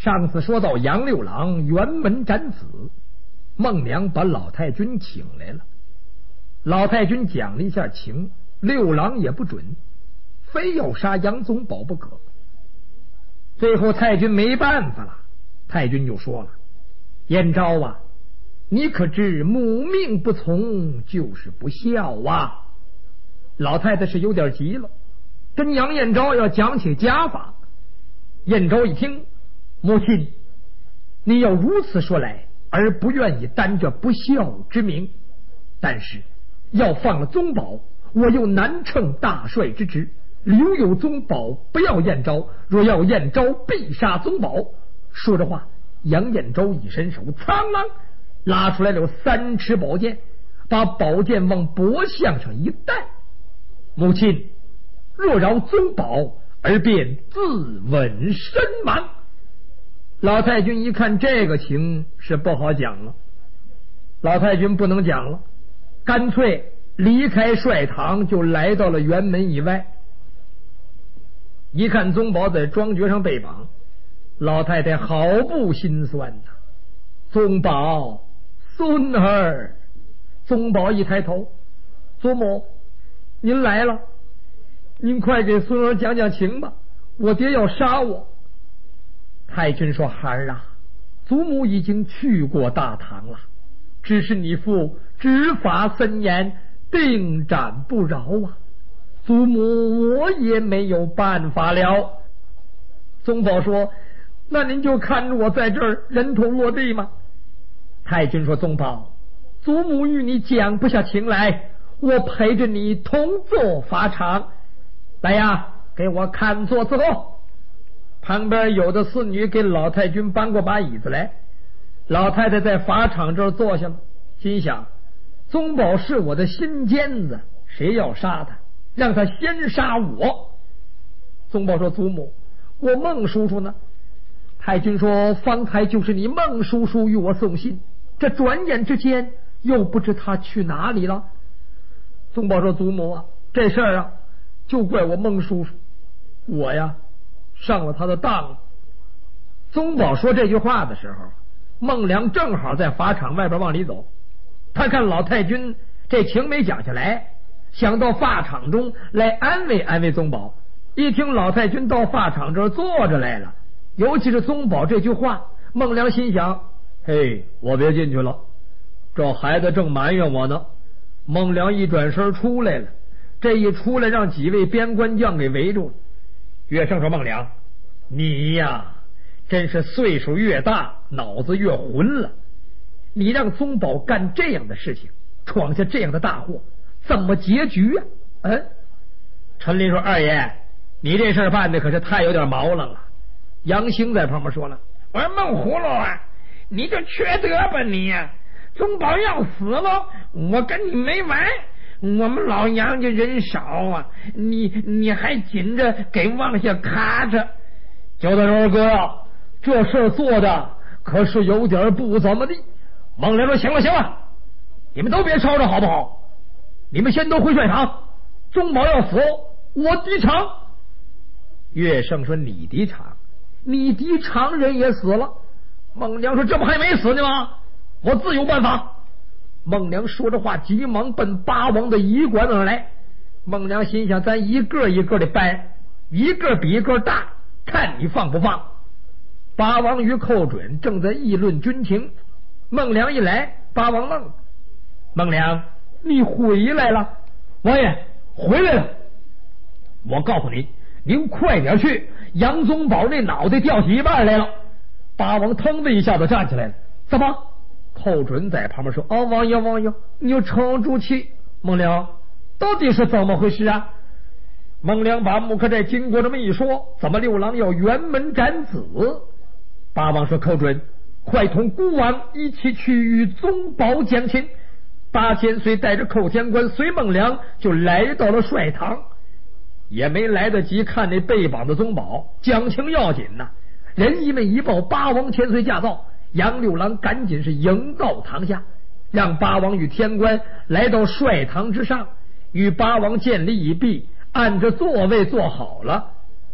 上次说到杨六郎辕门斩子，孟良把老太君请来了。老太君讲了一下情，六郎也不准，非要杀杨宗保不可。最后太君没办法了，太君就说了：燕昭啊，你可知母命不从就是不孝啊。老太太是有点急了，跟杨燕昭要讲起家法。燕昭一听，母亲，你要如此说来，而不愿意担这不孝之名，但是要放了宗保，我又难称大帅之职，留有宗保，不要燕昭，若要燕昭，必杀宗保。说着话，杨燕昭一伸手，苍啷拉出来了3尺宝剑，把宝剑往脖项上一戴。母亲，若饶宗保，而便自刎身亡。老太君一看这个情是不好讲了，老太君不能讲了，干脆离开帅堂，就来到了辕门以外。一看宗保在庄爵上被绑，老太太好不心酸呐。宗保，孙儿。宗保一抬头，祖母，您来了，您快给孙儿讲讲情吧，我爹要杀我。太君说：孩儿啊，祖母已经去过大堂了，只是你父执法森严，定斩不饶啊，祖母我也没有办法了。宗保说：那您就看着我在这儿人头落地吗？太君说：宗保，祖母与你讲不下情来，我陪着你同坐法场。来呀，给我看座伺候。旁边有的侍女给老太君搬过把椅子来，老太太在法场这儿坐下了，心想：宗保是我的心尖子，谁要杀他，让他先杀我。宗保说：祖母，我孟叔叔呢？太君说：方才就是你孟叔叔与我送信，这转眼之间又不知他去哪里了。宗保说：祖母啊，这事儿啊就怪我孟叔叔，我呀上了他的当了。宗保说这句话的时候，孟良正好在法场外边往里走，他看老太君这情没讲下来，想到法场中来安慰安慰宗保。一听老太君到法场这儿坐着来了，尤其是宗保这句话，孟良心想：嘿，我别进去了，这孩子正埋怨我呢。孟良一转身出来了，这一出来让几位边关将给围住了。岳胜说：孟良，你呀真是岁数越大脑子越混了，你让宗保干这样的事情，闯下这样的大祸，怎么结局啊？陈琳说：二爷，你这事办的可是太有点毛了。杨兴在旁边说了：我说孟葫芦啊，你就缺德吧你呀！宗保要死了，我跟你没完。我们老杨家人少啊，你还紧着给往下卡着。焦大人哥呀，这事做的可是有点不怎么地。孟良说：行了行了，你们都别吵吵好不好？你们先都回帅堂，宗保要死，我抵偿。岳胜说：你抵偿？你抵偿人也死了。孟良说：这不还没死呢吗？我自有办法。孟良说着话，急忙奔八王的驿馆而来。孟良心想：咱一个一个的搬，一个比一个大，看你放不放。八王与寇准正在议论军情，孟良一来，八王愣了。孟良，你回来了？王爷回来了。我告诉你，您快点去，杨宗保那脑袋掉起一半来了。八王腾的一下子站起来了。怎么？寇准在旁边说：王爷王爷，你就撑住气。孟良，到底是怎么回事啊？孟良把木刻寨经过这么一说，怎么六郎要辕门斩子？八王说：寇准，快同孤王一起去与宗保讲情。八千岁带着寇监官随孟良就来到了帅堂，也没来得及看那被绑的宗保，讲情要紧呐。人一们一报八王千岁驾到，杨六郎赶紧是迎到堂下，让八王与天官来到帅堂之上，与八王见礼已毕，按着座位坐好了。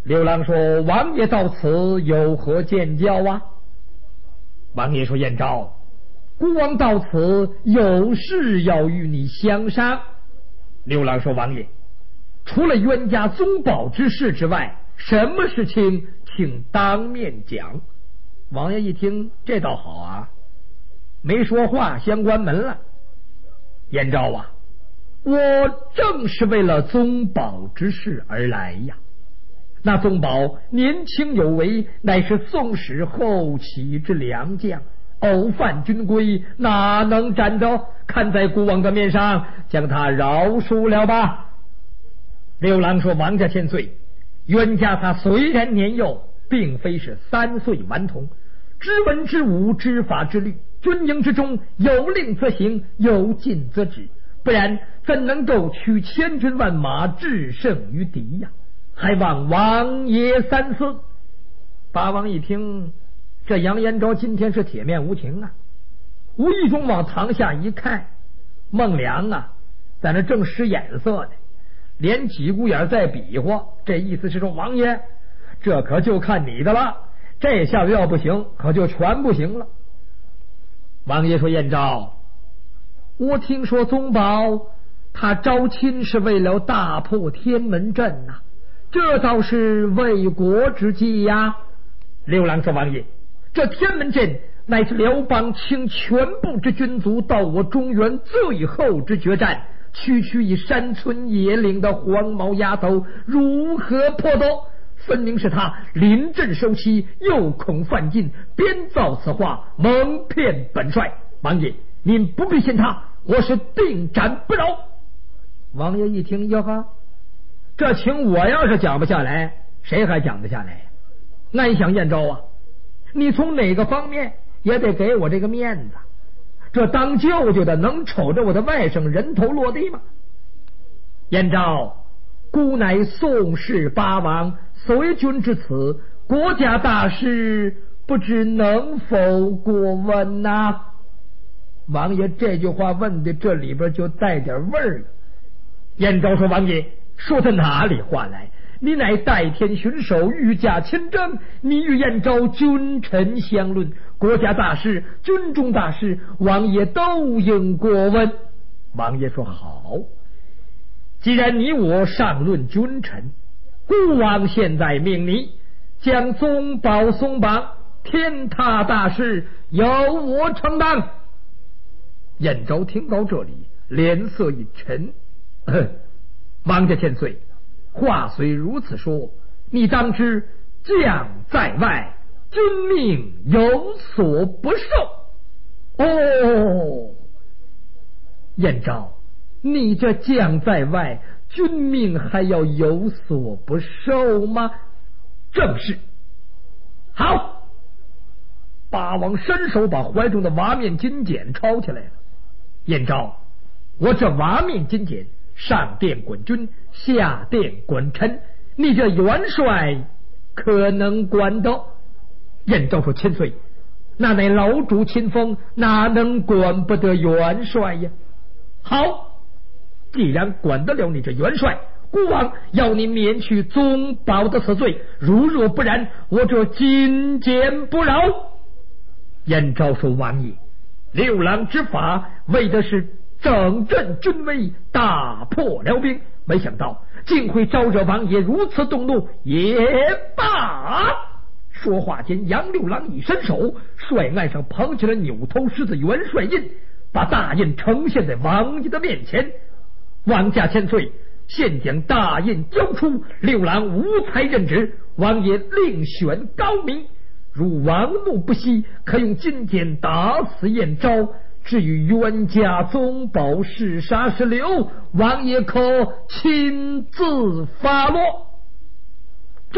刘郎说：“王爷到此有何见教啊？”王爷说：“燕昭，孤王到此有事要与你相商。”刘郎说：“王爷，除了冤家宗保之事之外，什么事情请当面讲。”王爷一听，这倒好啊，没说话，先关门了。燕昭啊，我正是为了宗保之事而来呀。那宗保年轻有为，乃是宋史后起之良将，偶犯军规，哪能沾着？看在孤王的面上，将他饶恕了吧。刘郎说：“王家千岁，冤家他虽然年幼，并非是3岁顽童，知文知武，知法知律，军营之中有令则行，有禁则止，不然怎能够取千军万马，制胜于敌呀？还望王爷三思。”八王一听，这杨延昭今天是铁面无情啊，无意中往堂下一看，孟良啊在那正使眼色呢，连几股眼在比划，这意思是说：“王爷，这可就看你的了，这下子要不行，可就全不行了。”王爷说：“燕昭，我听说宗保他招亲是为了大破天门阵呐，这倒是为国之计呀。”刘郎说：“王爷，这天门阵乃是辽邦倾全部之军卒到我中原最后之决战，区区以山村野岭的黄毛丫头如何破夺？分明是他临阵收期，又恐犯禁，编造此话，蒙骗本帅。王爷，您不必信他，我是定斩不饶。”王爷一听，哟呵，这情我要是讲不下来，谁还讲得下来？暗想：燕昭啊，你从哪个方面也得给我这个面子，这当舅舅的能瞅着我的外甥人头落地吗？燕昭，孤乃宋氏八王随军至此，国家大事不知能否过问呐？王爷这句话问的这里边就带点味儿了。燕昭说：“王爷说的哪里话来？你乃代天巡守，御驾亲征，你与燕昭君臣相论，国家大事，军中大事，王爷都应过问。”王爷说：“好，既然你我上论君臣，孤王现在命你将宗保松绑，天塌大事由我承担。”燕昭听到这里，脸色一沉：“王家千岁，话虽如此说，你当知将在外，君命有所不受。”哦，燕昭，你这将在外，君命还要有所不受吗？正是。好，八王伸手把怀中的瓦面金简抄起来了。燕昭，我这瓦面金简上殿管军，下殿管臣，你这元帅可能管得？燕昭说：“千岁，那乃老主亲封，哪能管不得元帅呀？”好，既然管得了你这元帅，孤王要你免去宗保的此罪，如若不然，我这金简不饶。燕昭说：“王爷，六郎之法为的是整镇军威，大破辽兵，没想到竟会招惹王爷如此动怒，也罢。”说话间，杨六郎一伸手，帅案上捧起了扭头狮子元帅印，把大印呈现在王爷的面前。王家千岁，现将大印交出，六郎无才任职，王爷另选高明。如王怒不息，可用金简打死燕昭。至于冤家宗保是杀是留，王爷可亲自发落。这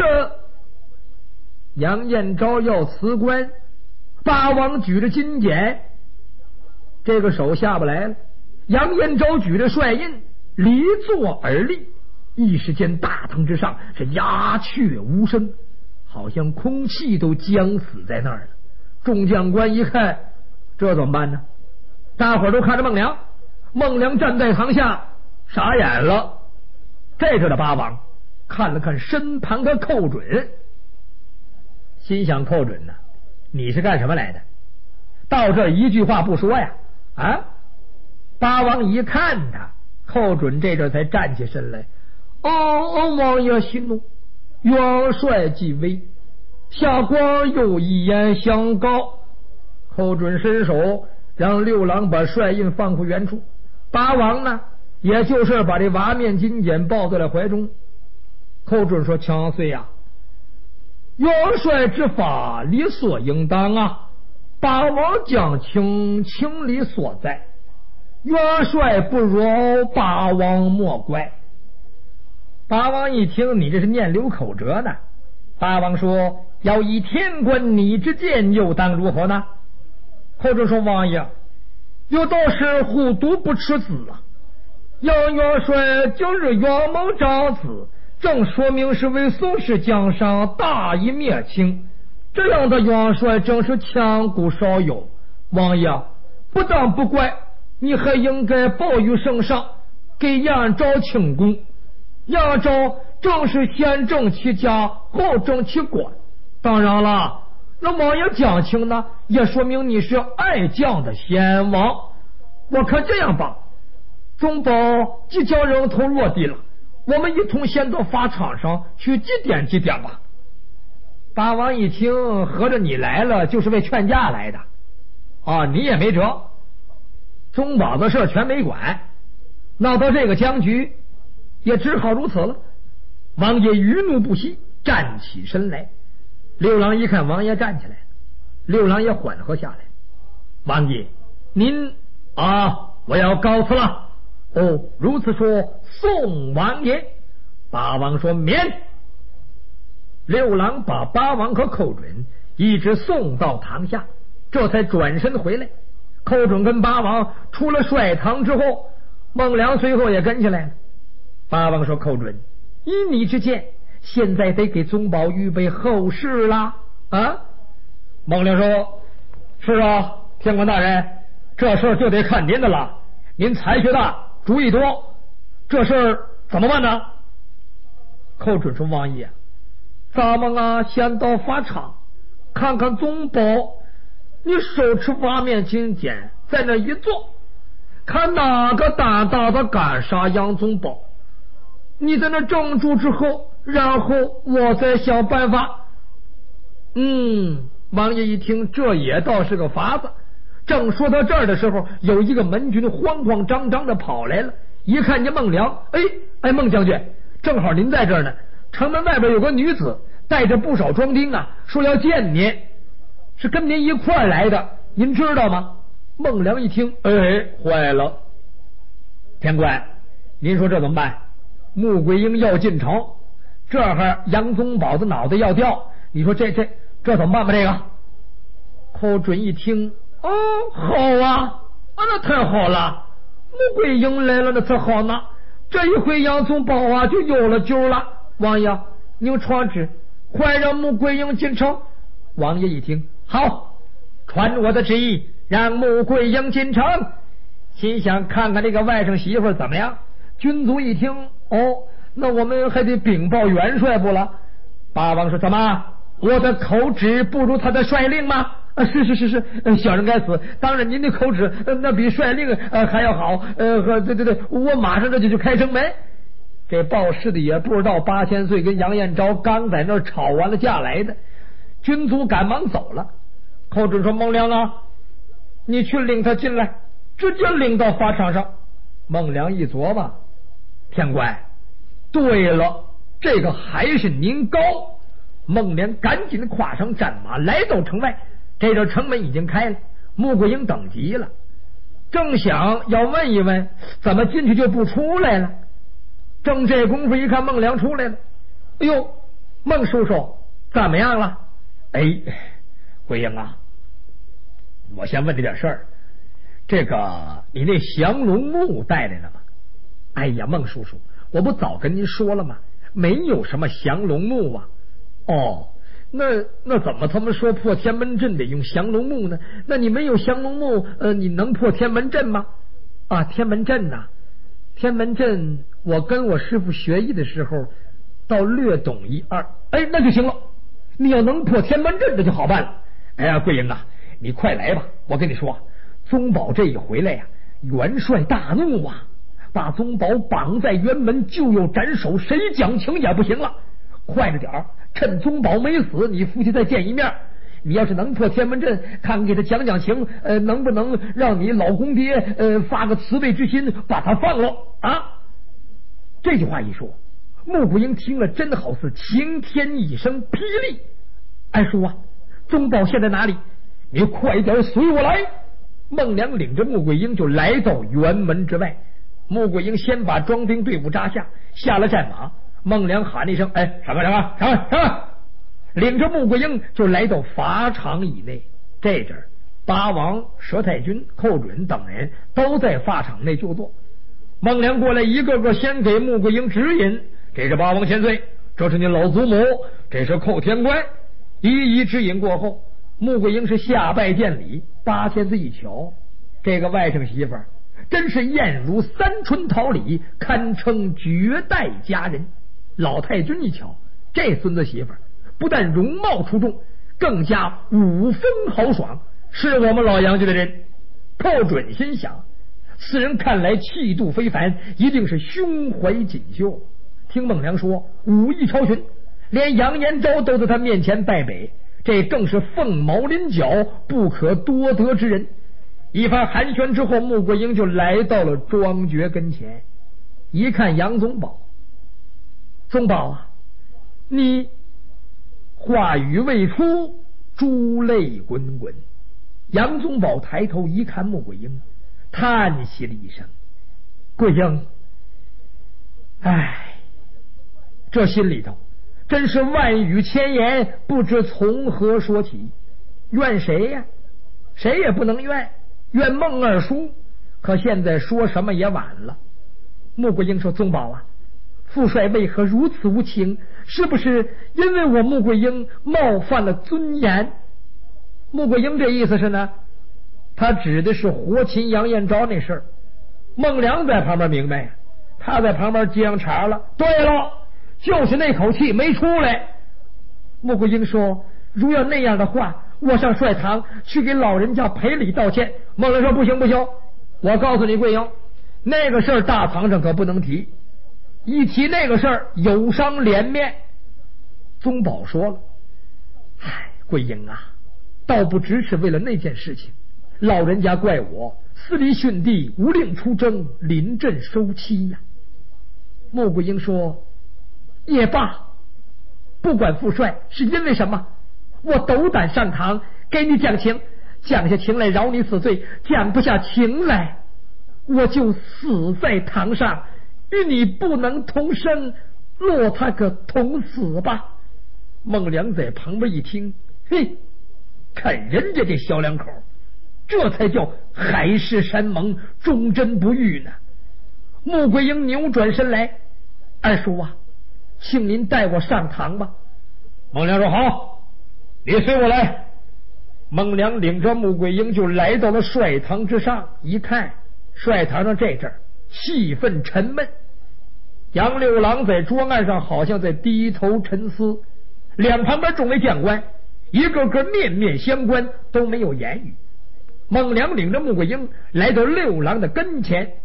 杨彦昭要辞官，八王举着金简，这个手下不来了。杨彦昭举着帅印，离座而立，一时间大堂之上是鸦雀无声，好像空气都僵死在那儿了。众将官一看，这怎么办呢？大伙儿都看着孟良，孟良站在堂下傻眼了。这时的八王看了看身旁的寇准，心想寇准呢，你是干什么来的？到这儿一句话不说呀？啊！八王一看他，寇准这阵才站起身来。王爷息怒，元帅即位，下官有一言相告。寇准伸手让六郎把帅印放回原处。八王呢，也就是把这瓦面金简抱在了怀中。寇准说：“强岁呀，元帅之法理所应当啊，八王将情理所在，元帅不饶，八王莫怪。”八王一听，你这是念流口舌呢。八王说：“要以天官你之见，又当如何呢？”寇准说：“王爷，有道是虎毒不吃子啊，杨元帅今日元谋长子，正说明是为宋氏江上大义灭清，这样的元帅正是千古少有。王爷不但不怪，你还应该报于圣上，给杨昭庆功。杨昭正是先正其家，后正其官。当然了，那王爷讲情呢，也说明你是爱将的先王。我看这样吧，宗保即将人头落地了，我们一同先到法场上去祭奠祭奠吧。八王一听，合着你来了就是为劝架来的啊？你也没辙，宗保的事全没管，闹到这个僵局，也只好如此了。王爷余怒不息，站起身来。六郎一看王爷站起来，六郎也缓和下来。王爷，您我要告辞了。如此说，宋王爷。八王说免。六郎把八王和寇准一直送到堂下，这才转身回来。寇准跟八王出了帅堂之后，孟良随后也跟起来了。八王说：“寇准，依你之见，现在得给宗保预备后事啦。”孟良说：“是啊，天官大人，这事就得看您的了。您才学大，主意多，这事怎么办呢？”寇准说：“王爷，咱们先到法场看看宗保，你手持瓦面金简在那一坐，看哪个胆大的敢杀杨宗保，你在那怔住之后，然后我再想办法。”王爷一听，这也倒是个法子。正说到这儿的时候，有一个门军慌慌张张的跑来了，一看见孟良，孟将军，正好您在这儿呢。城门外边有个女子带着不少庄丁说要见您，是跟您一块儿来的，您知道吗？孟良一听，坏了，天官，您说这怎么办？穆桂英要进城，这会杨宗保的脑袋要掉，你说这怎么办吧？这个寇准一听，好啊，那太好了，穆桂英来了，那才好呢。这一回杨宗保就有了救了。王爷，您传旨，快让穆桂英进城。王爷一听，好，传我的旨意，让穆桂英进城。心想看看这个外甥媳妇怎么样。军卒一听，那我们还得禀报元帅不了。八王说：“怎么，我的口旨不如他的帅令吗？”是，小人该死。当然您的口旨那比帅令还要好。对，我马上这就去开城门。这报事的也不知道8000岁跟杨彦昭刚在那儿吵完了架来的，军卒赶忙走了。寇准说：“孟良你去领他进来，直接领到法场上。”孟良一琢磨，天官，对了，这个还是您高。孟良赶紧跨上战马来到城外，这阵城门已经开了，穆桂英等急了，正想要问一问怎么进去就不出来了。正这功夫一看孟良出来了，孟叔叔怎么样了？桂英我先问你点事儿，这个你那降龙木带来了吗？孟叔叔，我不早跟您说了吗？没有什么降龙木那怎么他们说破天门阵得用降龙木呢？那你没有降龙木，你能破天门阵吗？天门阵天门阵，我跟我师傅学艺的时候倒略懂一二。哎，那就行了。你要能破天门阵，这就好办了。哎呀，桂英啊，你快来吧！我跟你说，宗保这一回来呀，元帅大怒啊，把宗保绑在辕门，就要斩首，谁讲情也不行了。快着点儿，趁宗保没死，你夫妻再见一面。你要是能破天门阵，看看给他讲讲情，能不能让你老公爹发个慈悲之心，把他放了啊？这句话一说，穆桂英听了真好似晴天一声霹雳。二叔啊，宗保现在哪里？你快点随我来。孟良领着穆桂英就来到辕门之外。穆桂英先把装兵队伍扎下，下了战马。孟良喊了一声：“哎，上啊！”领着穆桂英就来到法场以内。这阵儿，八王、佘太君、寇准等人都在法场内就坐。孟良过来，一个个先给穆桂英指引：“这是八王千岁，这是你老祖母，这是寇天官。”一一指引过后，穆桂英是下拜见礼。八千岁一瞧，这个外甥媳妇儿真是艳如三春桃李，堪称绝代佳人。老太君一瞧，这孙子媳妇儿不但容貌出众，更加武风豪爽，是我们老杨家的人。寇准心想，此人看来气度非凡，一定是胸怀锦绣。听孟良说武艺超群，连杨延昭都在他面前败北，这更是凤毛麟角，不可多得之人。一番寒暄之后，穆桂英就来到了庄爵跟前，一看杨宗保，宗保啊，你话语未出，珠泪滚滚。杨宗保抬头一看穆桂英，叹息了一声：“桂英，哎，这心里头真是万语千言，不知从何说起。怨谁呀？谁也不能怨，怨孟二叔。可现在说什么也晚了。”穆桂英说：“宗保啊，父帅为何如此无情？是不是因为我穆桂英冒犯了尊严？”穆桂英这意思是呢，他指的是活擒杨延昭那事儿。孟良在旁边明白，他在旁边接上茬了：“对了，就是那口气没出来。”穆桂英说：“如要那样的话，我上帅堂去给老人家赔礼道歉。”孟良说：“不行，我告诉你桂英，那个事儿大堂上可不能提，一提那个事儿有伤脸面。”宗保说了：“唉，桂英啊，倒不只是为了那件事情，老人家怪我私离训弟，无令出征，临阵收妻呀。”穆桂英说：“也罢，不管父帅是因为什么，我斗胆上堂给你讲情，讲下情来饶你死罪，讲不下情来，我就死在堂上，与你不能同生，落他个同死吧。”孟良在旁边一听，嘿，看人家这小两口，这才叫海誓山盟，忠贞不渝呢。穆桂英扭转身来：“二叔啊，请您带我上堂吧。”孟良说：“好，你随我来。”孟良领着穆桂英就来到了帅堂之上，一看帅堂上这阵儿气氛沉闷，杨六郎在桌案上好像在低头沉思，两旁边众位将官一个个面面相关，都没有言语。孟良领着穆桂英来到六郎的跟前。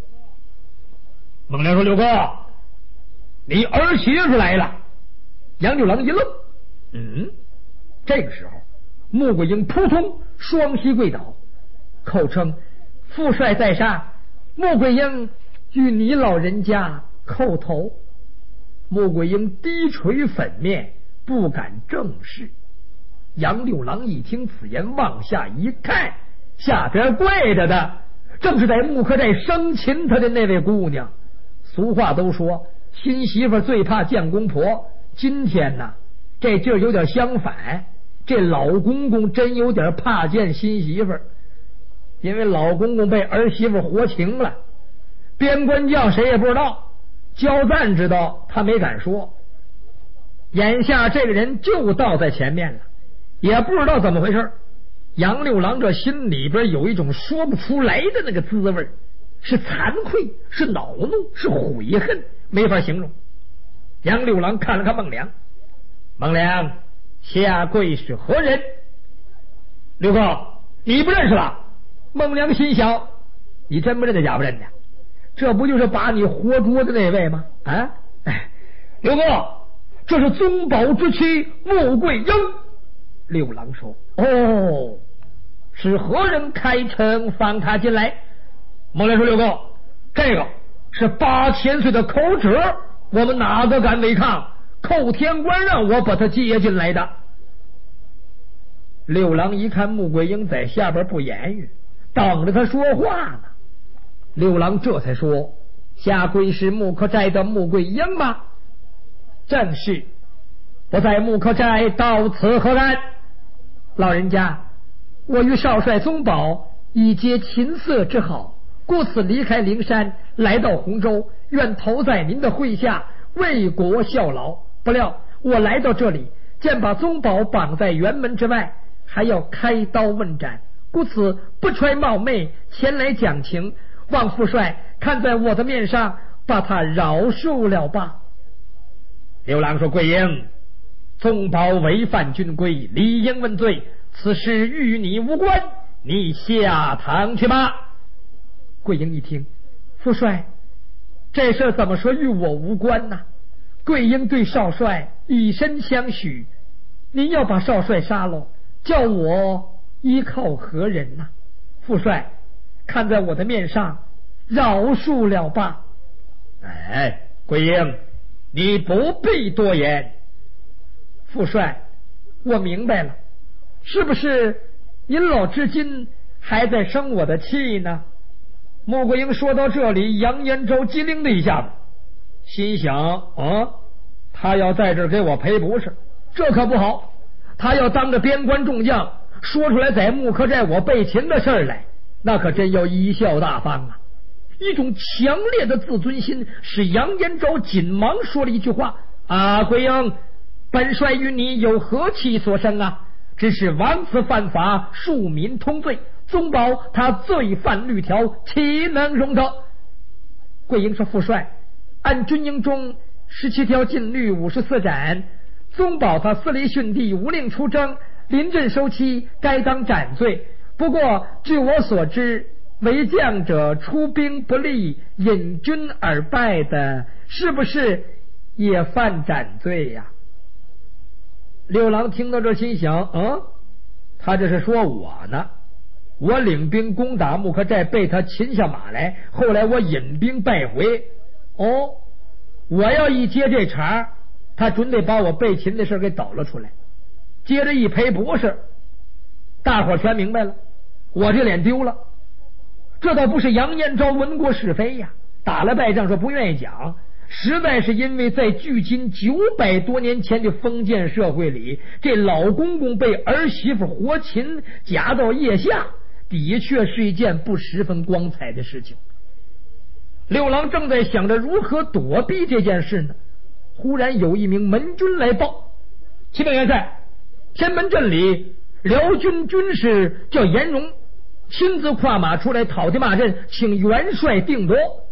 孟良说：“六哥，你儿媳妇来了。”杨六郎一愣，这个时候穆桂英扑通双膝跪倒，口称：“父帅在上，穆桂英与你老人家叩头。”穆桂英低垂粉面，不敢正视。杨六郎一听此言，往下一看，下边跪着的正是在木刻寨生擒他的那位姑娘。俗话都说新媳妇最怕见公婆，今天呢这劲儿有点相反，这老公公真有点怕见新媳妇，因为老公公被儿媳妇活擒了，边关将谁也不知道，焦赞知道，他没敢说。眼下这个人就倒在前面了，也不知道怎么回事。杨六郎这心里边有一种说不出来的那个滋味，是惭愧，是恼怒，是悔恨，没法形容。 杨六郎看了看孟良，孟良，下跪是何人？刘哥，你不认识了？孟良心想，你真不认得假不认得？这不就是把你活捉的那位吗？啊，哎，刘哥，这是宗保之妻穆桂英。六郎说：哦，是何人开城放他进来？孟良说：六哥，这个是8000岁的寇侄，我们哪个敢违抗？寇天官让我把他接进来的。六郎一看穆桂英在下边不言语，等着他说话呢。六郎这才说：下跪是木刻寨的穆桂英吗？正是。我在木刻寨到此何干？老人家，我与少帅宗保以结琴瑟之好，故此离开灵山，来到洪州，愿投在您的麾下，为国效劳。不料我来到这里，见把宗保绑在辕门之外，还要开刀问斩，故此不揣冒昧前来讲情，望父帅看在我的面上，把他饶恕了吧。刘郎说：桂英，宗保违反军规，理应问罪，此事与你无关，你下堂去吧。桂英一听，父帅，这事怎么说与我无关呢？桂英对少帅以身相许，您要把少帅杀了，叫我依靠何人呢？父帅，看在我的面上，饶恕了吧。哎，桂英，你不必多言。父帅，我明白了，是不是您老至今还在生我的气呢？穆桂英说到这里，杨延昭机灵了一下子，心想他要在这儿给我赔不是，这可不好。他要当着边关众将说出来在木刻寨我被擒的事儿来，那可真要贻笑大方啊。一种强烈的自尊心使杨延昭紧忙说了一句话：桂英，本帅与你有何气所生啊？只是枉此犯法，庶民通罪，宗保他罪犯律条，岂能容得？桂英说：父帅，按军营中17条禁律54斩，宗保他私离训弟，无令出征，临阵收期，该当斩罪。不过据我所知，为将者出兵不利，引军而败的，是不是也犯斩罪呀？六郎听到这心想，他这是说我呢。我领兵攻打木刻寨，被他擒下马来，后来我引兵败回。我要一接这茬，他准得把我被擒的事给抖了出来，接着一赔不是，大伙全明白了，我这脸丢了。这倒不是杨延昭闻过是非呀，打了败仗说不愿意讲，实在是因为在距今900多年前的封建社会里，这老公公被儿媳妇活擒夹到腋下，的确是一件不十分光彩的事情。六郎正在想着如何躲避这件事呢，忽然有一名门军来报：启禀元帅，天门镇里辽军军士叫严荣，亲自跨马出来讨地骂阵，请元帅定夺。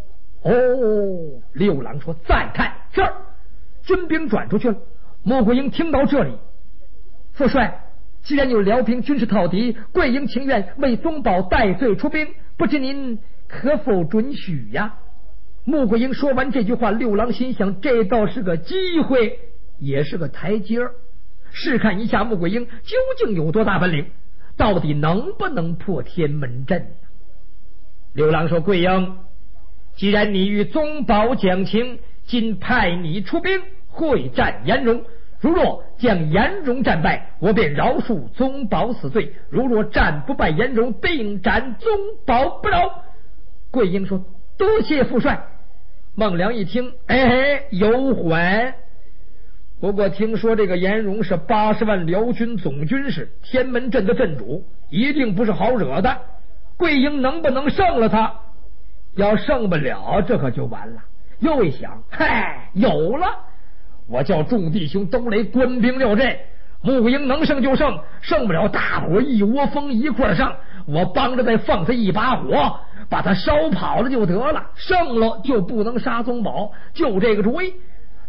六郎说：赞叹。是。军兵转出去了。穆桂英听到这里，父帅，既然有辽兵军士讨敌，桂英情愿为宗保代罪出兵，不知您可否准许呀？穆桂英说完这句话，六郎心想，这倒是个机会，也是个台阶儿，试看一下穆桂英究竟有多大本领，到底能不能破天门阵。六郎说：桂英，既然你与宗保讲情，今派你出兵会战严荣，如若将严荣战败，我便饶恕宗保死罪；如若战不败严荣，定斩宗保不饶。桂英说：多谢父帅。孟良一听，有缓。不过听说这个严荣是80万辽军总军士，天门镇的镇主，一定不是好惹的。桂英能不能胜了他？要胜不了，这可就完了。又一想，有了，我叫众弟兄都来官兵料阵，穆桂英能胜就胜，胜不了大伙一窝蜂一块上，我帮着再放他一把火，把他烧跑了就得了。胜了就不能杀宗保，就这个主意。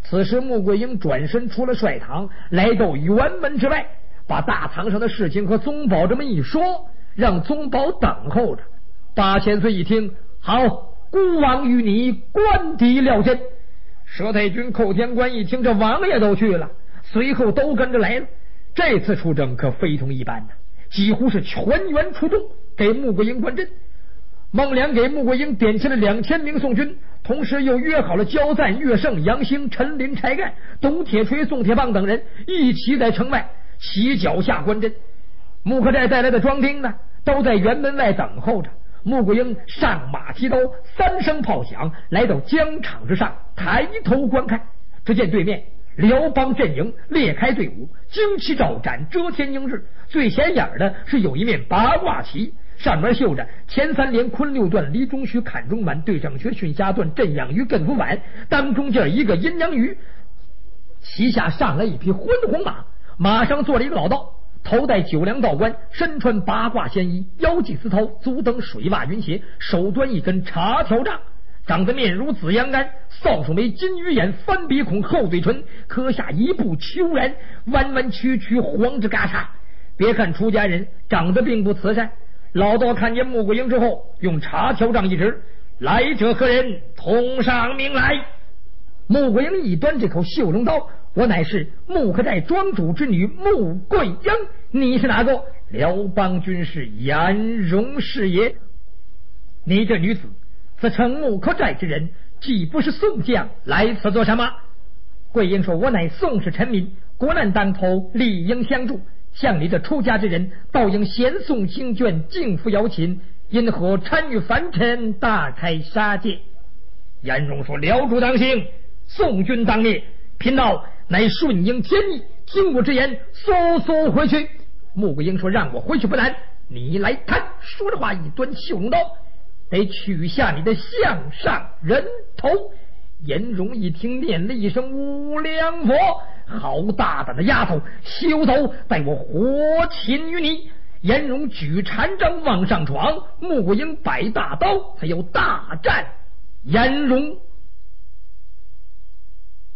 此时穆桂英转身出了帅堂，来到辕门之外，把大堂上的事情和宗保这么一说，让宗保等候着。大千岁一听，好，孤王与你官邸料见。佘太君、寇天官一听，这王爷都去了，随后都跟着来了。这次出征可非同一般呐，几乎是全员出动，给穆桂英观阵。孟良给穆桂英点齐了2000名宋军，同时又约好了焦赞、岳胜、杨兴、陈琳、柴干、董铁锤、宋铁棒等人一起在城外起脚下观阵。穆克寨带来的庄丁呢，都在辕门外等候着。穆桂英上马提刀，3声炮响，来到疆场之上，抬头观看，只见对面辽邦阵营列开队伍，旌旗招展，遮天映日。最显眼的是有一面八卦旗，上面绣着前3连坤6段，离中虚坎中满，对正穴巽下段，震阳鱼艮伏碗，当中间一个阴阳鱼。旗下上来一匹昏红马，马上坐了一个老道，头戴9梁道冠，身穿八卦仙衣，腰系丝绦，足蹬水袜云鞋，手端一根茶条杖，长得面如紫阳干，扫帚眉，金鱼眼，翻鼻孔，厚嘴唇，刻下一部秋髯，弯弯曲曲，黄之嘎嚓。别看出家人长得并不慈善，老道看见穆桂英之后，用茶条杖一指，来者何人？通上名来。穆桂英一端这口绣龙刀，我乃是穆克寨庄主之女穆桂英，你是哪个？辽邦军士颜容是也。你这女子自称穆克寨之人，既不是宋将，来此做什么？桂英说，我乃宋氏臣民，国难当头，理应相助，像你这出家之人，倒应贤颂经卷，敬服瑶琴，因何参与凡尘，大开杀戒？颜容说，辽主当行，宋军当灭，贫道乃顺应天意，听我之言，速速回去。穆桂英说，让我回去不难，你来谈。说着话，一端绣龙刀，得取下你的项上人头。颜容一听，念了一声无量佛，好大胆的丫头，休走，待我活擒于你。颜容举禅杖往上闯，穆桂英摆大刀，才有大战。颜容